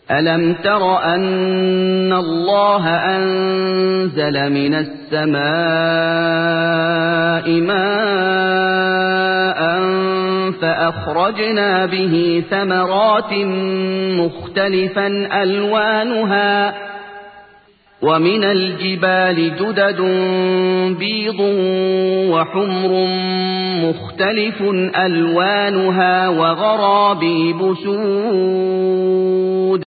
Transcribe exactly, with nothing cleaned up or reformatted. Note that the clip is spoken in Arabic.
أَلَمْ تَرَ أَنَّ اللَّهَ أَنزَلَ مِنَ السَّمَاءِ مَاءً فَأَخْرَجْنَا بِهِ ثَمَرَاتٍ مُخْتَلِفًا أَلْوَانُهَا وَمِنَ الْجِبَالِ جُدَدٌ بِيضٌ وَحُمْرٌ مُخْتَلِفٌ أَلْوَانُهَا وَغَرَابِيبُ سُودٌ